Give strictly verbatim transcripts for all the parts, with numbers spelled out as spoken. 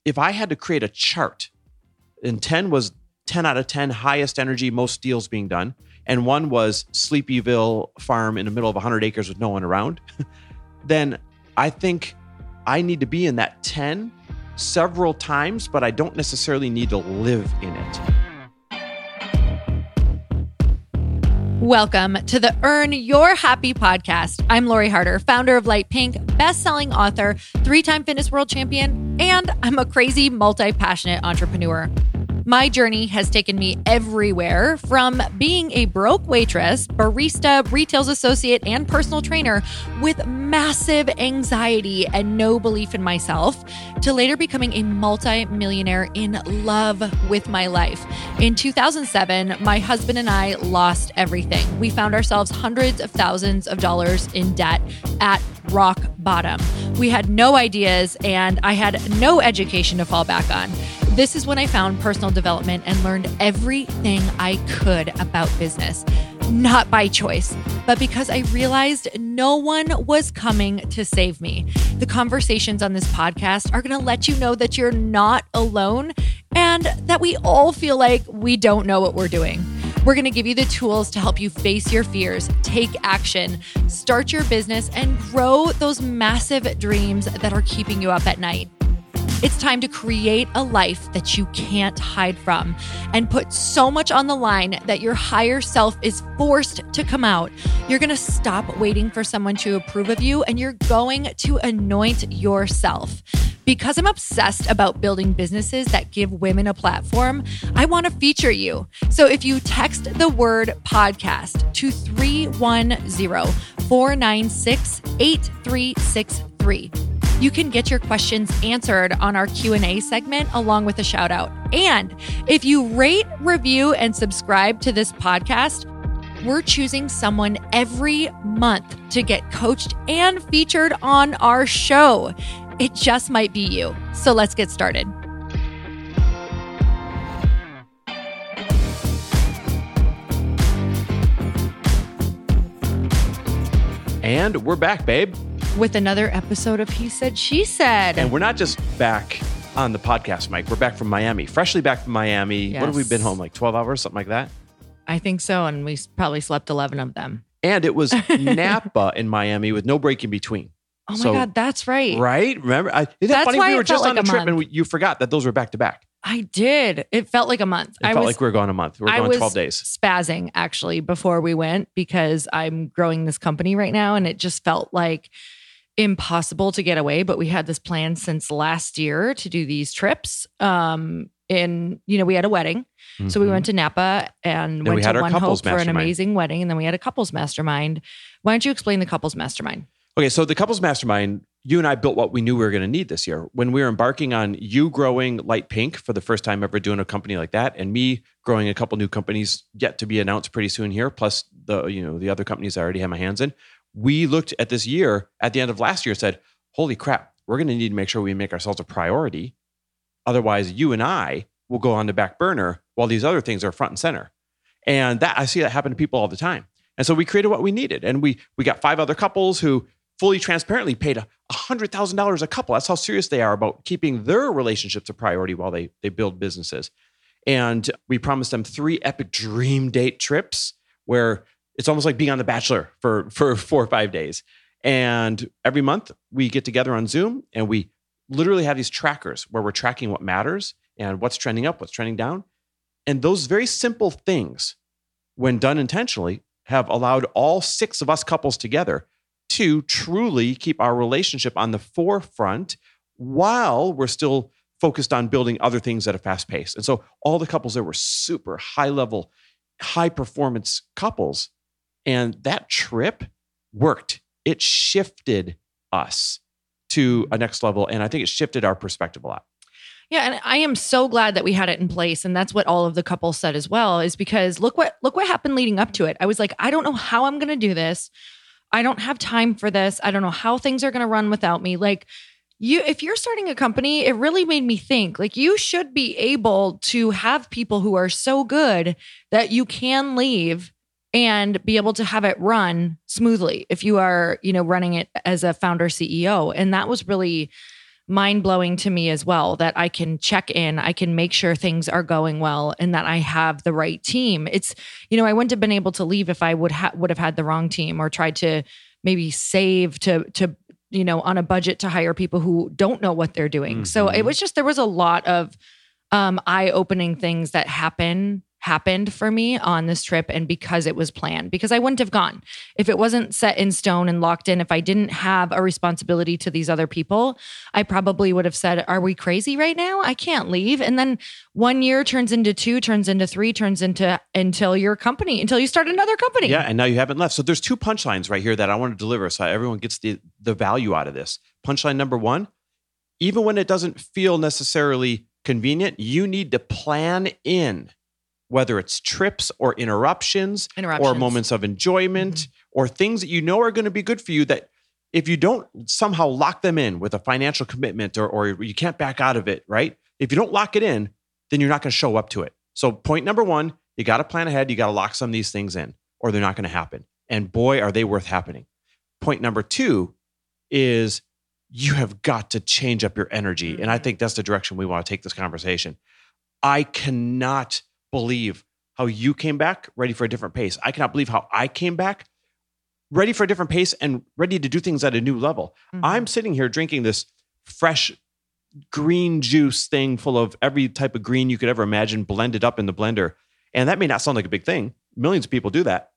if I had to create a chart, and ten was ten out of ten, highest energy, most deals being done, and one was Sleepyville farm in the middle of one hundred acres with no one around, then I think I need to be in that ten several times, but I don't necessarily need to live in it. Welcome to the Earn Your Happy podcast. I'm Lori Harder, founder of Light Pink, best-selling author, three-time fitness world champion, and I'm a crazy, multi-passionate entrepreneur. My journey has taken me everywhere, from being a broke waitress, barista, retail associate, and personal trainer with massive anxiety and no belief in myself, to later becoming a multi-millionaire in love with my life. In two thousand seven, my husband and I lost everything. We found ourselves hundreds of thousands of dollars in debt at rock bottom. We had no ideas, and I had no education to fall back on. This is when I found personal development and learned everything I could about business. Not by choice, but because I realized no one was coming to save me. The conversations on this podcast are going to let you know that you're not alone and that we all feel like we don't know what we're doing. We're going to give you the tools to help you face your fears, take action, start your business, and grow those massive dreams that are keeping you up at night. It's time to create a life that you can't hide from and put so much on the line that your higher self is forced to come out. You're going to stop waiting for someone to approve of you, and you're going to anoint yourself. Because I'm obsessed about building businesses that give women a platform, I want to feature you. So if you text the word podcast to three one zero, four nine six, eight three six three, you can get your questions answered on our Q and A segment along with a shout out. And if you rate, review, and subscribe to this podcast, we're choosing someone every month to get coached and featured on our show. It just might be you. So let's get started. And we're back, babe. With another episode of He Said, She Said. And we're not just back on the podcast, Mike. We're back from Miami, freshly back from Miami. Yes. What have we been home, like twelve hours, something like that? I think so. And we probably slept eleven of them. And it was Napa in Miami with no break in between. Oh my so, God, that's right. Right? Remember? I, isn't That's that funny? why We it were just felt on like a a trip month. and we, you forgot that those were back to back. I did. It felt like a month. It I felt was, like we were going a month. We were I going was twelve days. spazzing actually before we went because I'm growing this company right now, and it just felt like impossible to get away. But we had this plan since last year to do these trips. Um, and you know, we had a wedding, mm-hmm. so we went to Napa and then went we to One Hope for an mastermind. amazing wedding, and then we had a couples mastermind. Why don't you explain the couples mastermind? Okay, so the couples mastermind, you and I built what we knew we were going to need this year. When we were embarking on you growing Light Pink for the first time ever doing a company like that, and me growing a couple new companies yet to be announced pretty soon here, plus the you know the other companies I already have my hands in, we looked at this year at the end of last year and said, holy crap, we're going to need to make sure we make ourselves a priority. Otherwise, you and I will go on the back burner while these other things are front and center. And that I see that happen to people all the time. And so we created what we needed. And we we got five other couples who fully transparently paid one hundred thousand dollars a couple. That's how serious they are about keeping their relationships a priority while they, they build businesses. And we promised them three epic dream date trips where it's almost like being on The Bachelor for, for four or five days. And every month we get together on Zoom and we literally have these trackers where we're tracking what matters and what's trending up, what's trending down. And those very simple things, when done intentionally, have allowed all six of us couples together to truly keep our relationship on the forefront while we're still focused on building other things at a fast pace. And so all the couples there were super high level, high performance couples. And that trip worked. It shifted us to a next level. And I think it shifted our perspective a lot. Yeah, and I am so glad that we had it in place, and that's what all of the couples said as well, is because look what look what happened leading up to it. I was like, I don't know how I'm going to do this. I don't have time for this. I don't know how things are going to run without me. Like you, if you're starting a company, it really made me think like you should be able to have people who are so good that you can leave and be able to have it run smoothly if you are, you know, running it as a founder C E O. And that was really mind-blowing to me as well, that I can check in, I can make sure things are going well, and that I have the right team. It's, you know, I wouldn't have been able to leave if I would ha- would have had the wrong team, or tried to maybe save to to you know, on a budget to hire people who don't know what they're doing. Mm-hmm. So it was just, there was a lot of um, eye-opening things that happen happened for me on this trip, and because it was planned, because I wouldn't have gone if it wasn't set in stone and locked in. If I didn't have a responsibility to these other people, I probably would have said, are we crazy right now? I can't leave. And then one year turns into two, turns into three, turns into until your company, until you start another company. Yeah. And now you haven't left. So there's two punchlines right here that I want to deliver so everyone gets the, the value out of this. Punchline number one, even when it doesn't feel necessarily convenient, you need to plan in, whether it's trips or interruptions, interruptions. or moments of enjoyment, mm-hmm. or things that you know are going to be good for you, that if you don't somehow lock them in with a financial commitment, or, or you can't back out of it, right? If you don't lock it in, then you're not going to show up to it. So point number one, you got to plan ahead. You got to lock some of these things in, or they're not going to happen. And boy, are they worth happening. Point number two is you have got to change up your energy. Mm-hmm. And I think that's the direction we want to take this conversation. I cannot believe how you came back ready for a different pace. I cannot believe how I came back ready for a different pace and ready to do things at a new level. Mm-hmm. I'm sitting here drinking this fresh green juice thing full of every type of green you could ever imagine, blended up in the blender. And that may not sound like a big thing. Millions of people do that.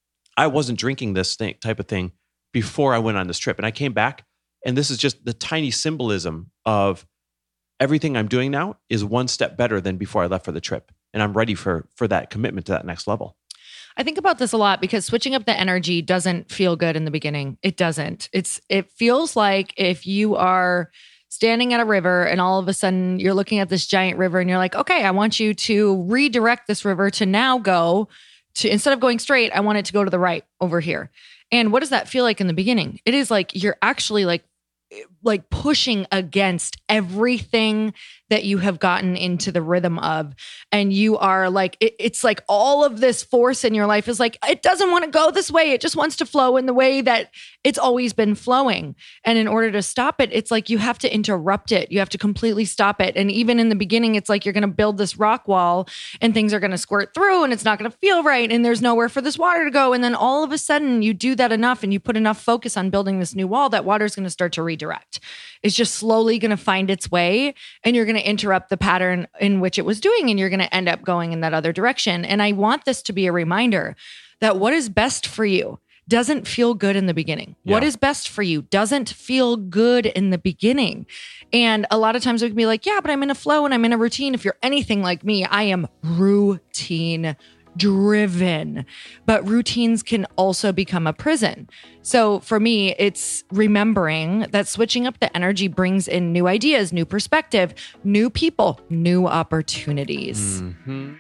I wasn't drinking this thing, type of thing before I went on this trip. And I came back, and this is just the tiny symbolism of everything I'm doing now is one step better than before I left for the trip. And I'm ready for, for that commitment to that next level. I think about this a lot because switching up the energy doesn't feel good in the beginning. It doesn't. It's, it feels like if you are standing at a river and all of a sudden you're looking at this giant river and you're like, okay, I want you to redirect this river to now go to, instead of going straight, I want it to go to the right over here. And what does that feel like in the beginning? It is like you're actually like, like pushing against everything that you have gotten into the rhythm of. And you are like, it, it's like all of this force in your life is like, it doesn't want to go this way. It just wants to flow in the way that it's always been flowing. And in order to stop it, it's like you have to interrupt it. You have to completely stop it. And even in the beginning, it's like you're going to build this rock wall and things are going to squirt through and it's not going to feel right. And there's nowhere for this water to go. And then all of a sudden you do that enough and you put enough focus on building this new wall that water is going to start to redirect. It's just slowly going to find its way, and you're going to interrupt the pattern in which it was doing, and you're going to end up going in that other direction. And I want this to be a reminder that what is best for you doesn't feel good in the beginning. Yeah. What is best for you doesn't feel good in the beginning. And a lot of times we can be like, yeah, but I'm in a flow and I'm in a routine. If you're anything like me, I am routine driven, but routines can also become a prison. So for me, it's remembering that switching up the energy brings in new ideas, new perspective, new people, new opportunities. Mm-hmm.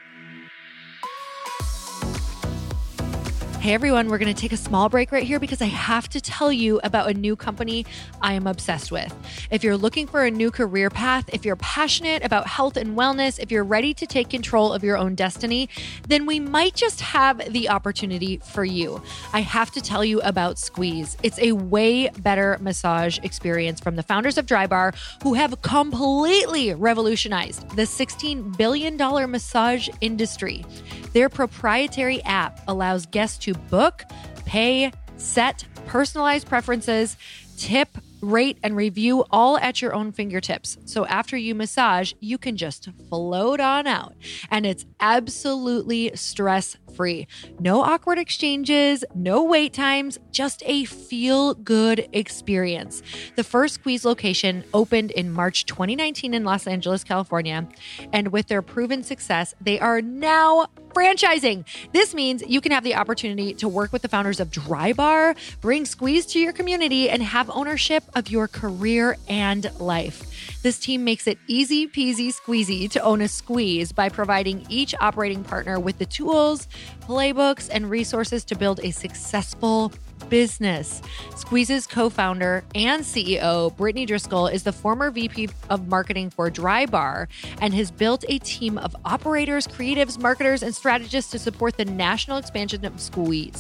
Hey everyone, we're going to take a small break right here because I have to tell you about a new company I am obsessed with. If you're looking for a new career path, if you're passionate about health and wellness, if you're ready to take control of your own destiny, then we might just have the opportunity for you. I have to tell you about Squeeze. It's a way better massage experience from the founders of Drybar, who have completely revolutionized the sixteen billion dollars massage industry. Their proprietary app allows guests to book, pay, set personalized preferences, tip, rate, and review all at your own fingertips. So after you massage, you can just float on out. And it's absolutely stress-free. No awkward exchanges, no wait times, just a feel-good experience. The first Squeeze location opened in March twenty nineteen in Los Angeles, California. And with their proven success, they are now franchising. This means you can have the opportunity to work with the founders of Drybar, bring Squeeze to your community, and have ownership of your career and life. This team makes it easy peasy squeezy to own a Squeeze by providing each operating partner with the tools, playbooks, and resources to build a successful business. Squeeze's co-founder and C E O, Brittany Driscoll, is the former V P of marketing for Drybar and has built a team of operators, creatives, marketers, and strategists to support the national expansion of Squeeze.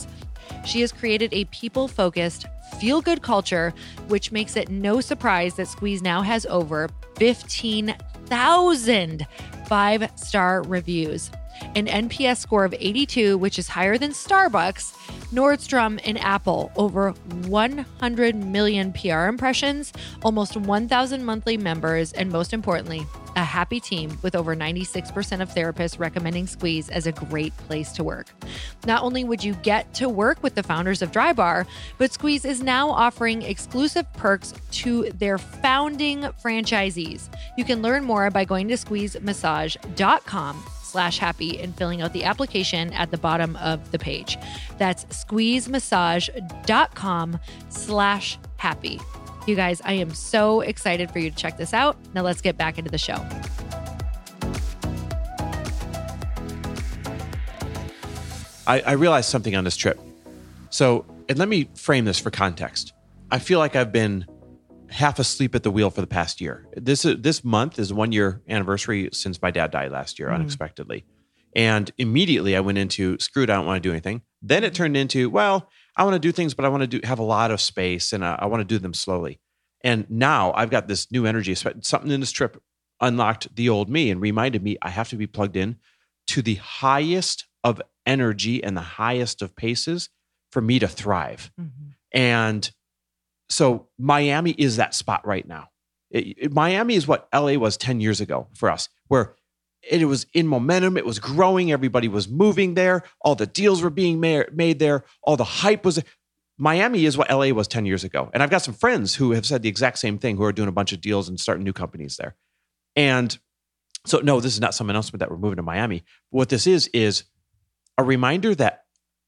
She has created a people-focused, feel-good culture, which makes it no surprise that Squeeze now has over fifteen thousand five-star reviews, an N P S score of eighty-two, which is higher than Starbucks, Nordstrom, and Apple, over one hundred million P R impressions, almost one thousand monthly members, and most importantly, a happy team with over ninety-six percent of therapists recommending Squeeze as a great place to work. Not only would you get to work with the founders of Drybar, but Squeeze is now offering exclusive perks to their founding franchisees. You can learn more by going to squeeze massage dot com slash happy and filling out the application at the bottom of the page. That's squeeze massage dot com slash happy. You guys, I am so excited for you to check this out. Now let's get back into the show. I, I realized something on this trip. So, and let me frame this for context. I feel like I've been half asleep at the wheel for the past year. This this month is one year anniversary since my dad died last year, mm. unexpectedly. And immediately I went into, screw it, I don't want to do anything. Then it turned into, well, I want to do things, but I want to do have a lot of space and I, I want to do them slowly. And now I've got this new energy. Something in this trip unlocked the old me and reminded me I have to be plugged in to the highest of energy and the highest of paces for me to thrive. Mm-hmm. And so Miami is that spot right now. It, it, Miami is what L A was ten years ago for us, where it was in momentum. It was growing. Everybody was moving there. All the deals were being ma- made there. All the hype was. Miami is what L A was ten years ago. And I've got some friends who have said the exact same thing, who are doing a bunch of deals and starting new companies there. And so, no, this is not some announcement that we're moving to Miami. What this is, is a reminder that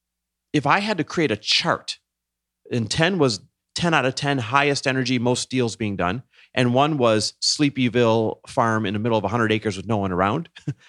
if I had to create a chart, and ten was ten out of ten, highest energy, most deals being done, and one was Sleepyville farm in the middle of one hundred acres with no one around,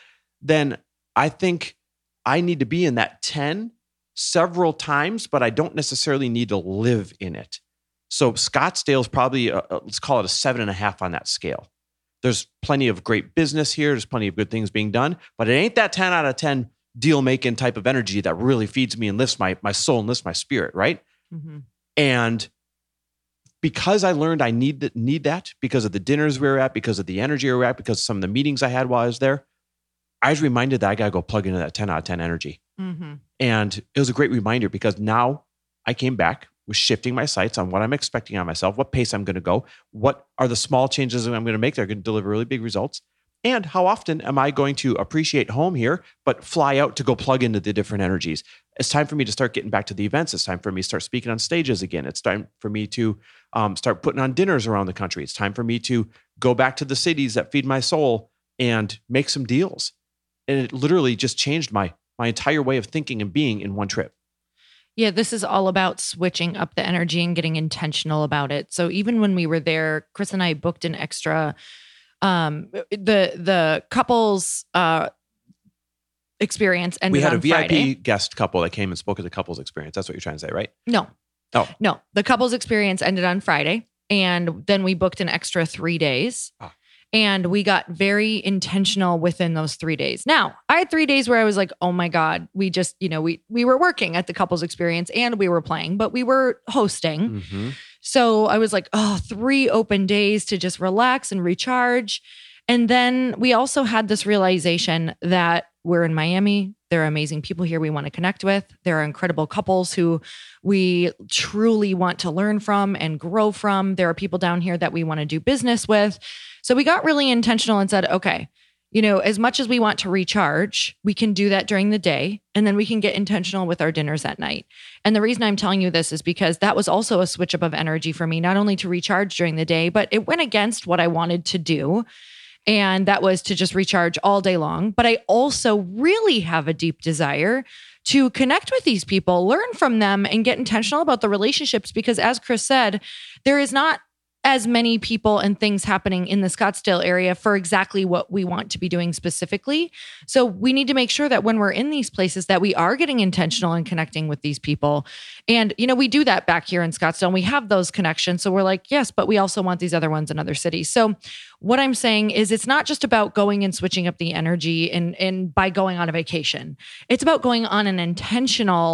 then I think I need to be in that ten several times, but I don't necessarily need to live in it. So Scottsdale is probably, a, a, let's call it a seven and a half on that scale. There's plenty of great business here. There's plenty of good things being done, but it ain't that ten out of ten deal-making type of energy that really feeds me and lifts my, my soul and lifts my spirit, right? Mm-hmm. And because I learned I need that, need that because of the dinners we were at, because of the energy we were at, because of some of the meetings I had while I was there, I was reminded that I got to go plug into that ten out of ten energy. Mm-hmm. And it was a great reminder because now I came back with shifting my sights on what I'm expecting on myself, what pace I'm going to go, what are the small changes that I'm going to make that are going to deliver really big results, and how often am I going to appreciate home here, but fly out to go plug into the different energies. It's time for me to start getting back to the events. It's time for me to start speaking on stages again. It's time for me to um, start putting on dinners around the country. It's time for me to go back to the cities that feed my soul and make some deals. And it literally just changed my my entire way of thinking and being in one trip. Yeah, this is all about switching up the energy and getting intentional about it. So even when we were there, Chris and I booked an extra, um, the the couples uh, experience ended We had on a V I P Friday. guest couple that came and spoke at the couples experience. That's what you're trying to say, right? No. Oh. No, the couples experience ended on Friday. And then we booked an extra three days. Ah. And we got very intentional within those three days. Now, I had three days where I was like, oh my God, we just, you know, we we were working at the couples experience and we were playing, but we were hosting. Mm-hmm. So I was like, oh, three open days to just relax and recharge. And then we also had this realization that we're in Miami. There are amazing people here we want to connect with. There are incredible couples who we truly want to learn from and grow from. There are people down here that we want to do business with. So we got really intentional and said, okay, you know, as much as we want to recharge, we can do that during the day, and then we can get intentional with our dinners at night. And the reason I'm telling you this is because that was also a switch up of energy for me, not only to recharge during the day, but it went against what I wanted to do. And that was to just recharge all day long. But I also really have a deep desire to connect with these people, learn from them, and get intentional about the relationships. Because as Chris said, there is not as many people and things happening in the Scottsdale area for exactly what we want to be doing specifically. So we need to make sure that when we're in these places that we are getting intentional and connecting with these people. And, you know, we do that back here in Scottsdale and we have those connections. So we're like, yes, but we also want these other ones in other cities. So what I'm saying is it's not just about going and switching up the energy and, and by going on a vacation. It's about going on an intentional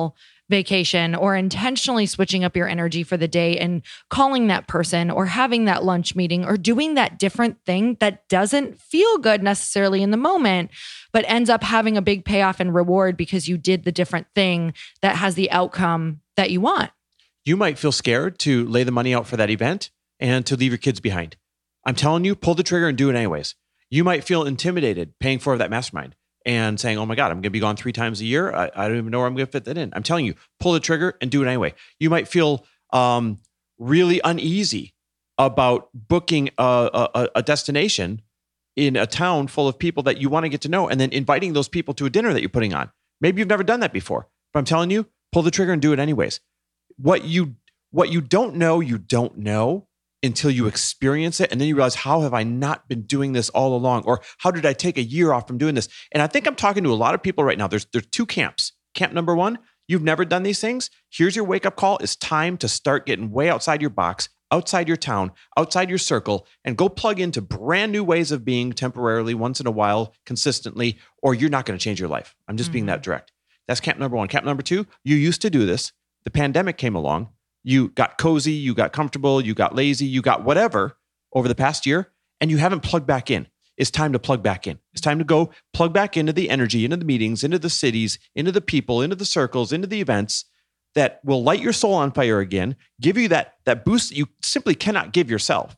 vacation or intentionally switching up your energy for the day and calling that person or having that lunch meeting or doing that different thing that doesn't feel good necessarily in the moment, but ends up having a big payoff and reward because you did the different thing that has the outcome that you want. You might feel scared to lay the money out for that event and to leave your kids behind. I'm telling you, pull the trigger and do it anyways. You might feel intimidated paying for that mastermind and saying, oh my God, I'm going to be gone three times a year. I, I don't even know where I'm going to fit that in. I'm telling you, pull the trigger and do it anyway. You might feel um, really uneasy about booking a, a, a destination in a town full of people that you want to get to know and then inviting those people to a dinner that you're putting on. Maybe you've never done that before, but I'm telling you, pull the trigger and do it anyways. What you, what you don't know, you don't know until you experience it. And then you realize, how have I not been doing this all along? Or how did I take a year off from doing this? And I think I'm talking to a lot of people right now. There's, there's two camps. Camp number one, you've never done these things. Here's your wake up call. It's time to start getting way outside your box, outside your town, outside your circle, and go plug into brand new ways of being temporarily, once in a while, consistently, or you're not going to change your life. I'm just mm-hmm. being that direct. That's camp number one. Camp number two, you used to do this. The pandemic came along. You got cozy, you got comfortable, you got lazy, you got whatever over the past year, and you haven't plugged back in. It's time to plug back in. It's time to go plug back into the energy, into the meetings, into the cities, into the people, into the circles, into the events that will light your soul on fire again, give you that, that boost that you simply cannot give yourself.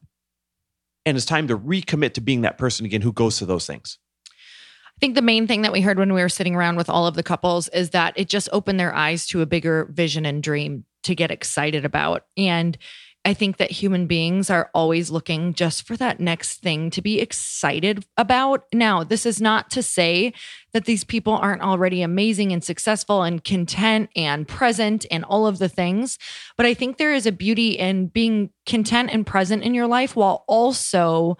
And it's time to recommit to being that person again who goes to those things. I think the main thing that we heard when we were sitting around with all of the couples is that it just opened their eyes to a bigger vision and dream to get excited about. And I think that human beings are always looking just for that next thing to be excited about. Now, this is not to say that these people aren't already amazing and successful and content and present and all of the things, but I think there is a beauty in being content and present in your life while also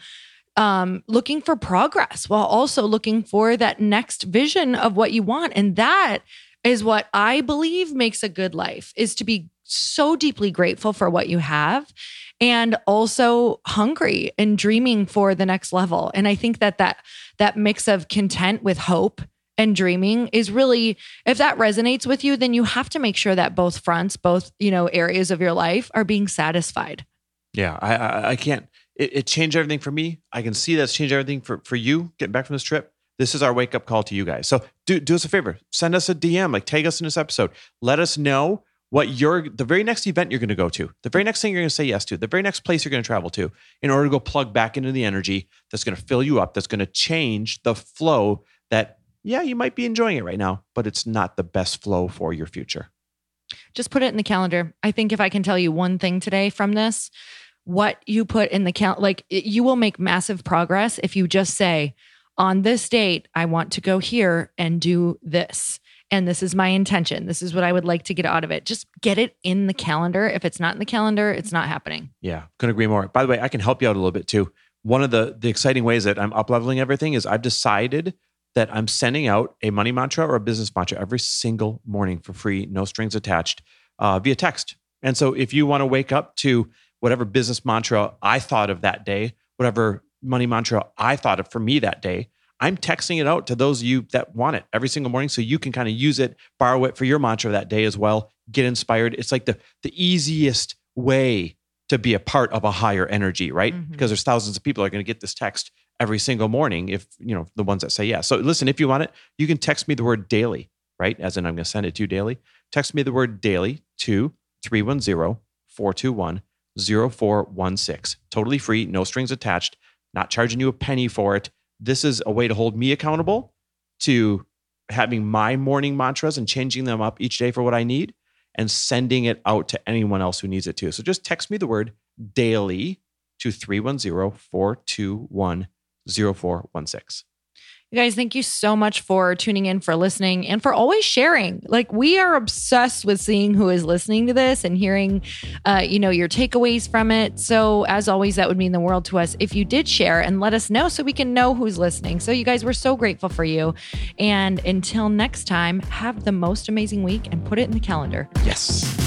um, looking for progress, while also looking for that next vision of what you want. And that is what I believe makes a good life, is to be so deeply grateful for what you have and also hungry and dreaming for the next level. And I think that that, that mix of content with hope and dreaming is really, if that resonates with you, then you have to make sure that both fronts, both, you know, areas of your life are being satisfied. Yeah, I I, I can't, it, it changed everything for me. I can see that's changed everything for, for you getting back from this trip. This is our wake up call to you guys. So do, do us a favor, send us a D M, like tag us in this episode. Let us know what you're, the very next event you're going to go to, the very next thing you're going to say yes to, the very next place you're going to travel to in order to go plug back into the energy that's going to fill you up, that's going to change the flow that, yeah, you might be enjoying it right now, but it's not the best flow for your future. Just put it in the calendar. I think if I can tell you one thing today from this, what you put in the calendar, like it, you will make massive progress if you just say, on this date, I want to go here and do this. And this is my intention. This is what I would like to get out of it. Just get it in the calendar. If it's not in the calendar, it's not happening. Yeah, couldn't agree more. By the way, I can help you out a little bit too. One of the, the exciting ways that I'm up-leveling everything is I've decided that I'm sending out a money mantra or a business mantra every single morning for free, no strings attached, uh, via text. And so if you want to wake up to whatever business mantra I thought of that day, whatever money mantra I thought of for me that day, I'm texting it out to those of you that want it every single morning so you can kind of use it, borrow it for your mantra that day as well, get inspired. It's like the, the easiest way to be a part of a higher energy, right? Mm-hmm. Because there's thousands of people that are going to get this text every single morning if, you know, the ones that say yes. So listen, if you want it, you can text me the word daily, right? As in I'm going to send it to you daily. Text me the word daily to three one zero, four two one, zero four one six. Totally free, no strings attached, not charging you a penny for it. This is a way to hold me accountable to having my morning mantras and changing them up each day for what I need and sending it out to anyone else who needs it too. So just text me the word daily to three one zero, four two one, zero four one six. You guys, thank you so much for tuning in, for listening, and for always sharing. Like, we are obsessed with seeing who is listening to this and hearing, uh, you know, your takeaways from it. So as always, that would mean the world to us if you did share and let us know so we can know who's listening. So you guys, we're so grateful for you. And until next time, have the most amazing week and put it in the calendar. Yes.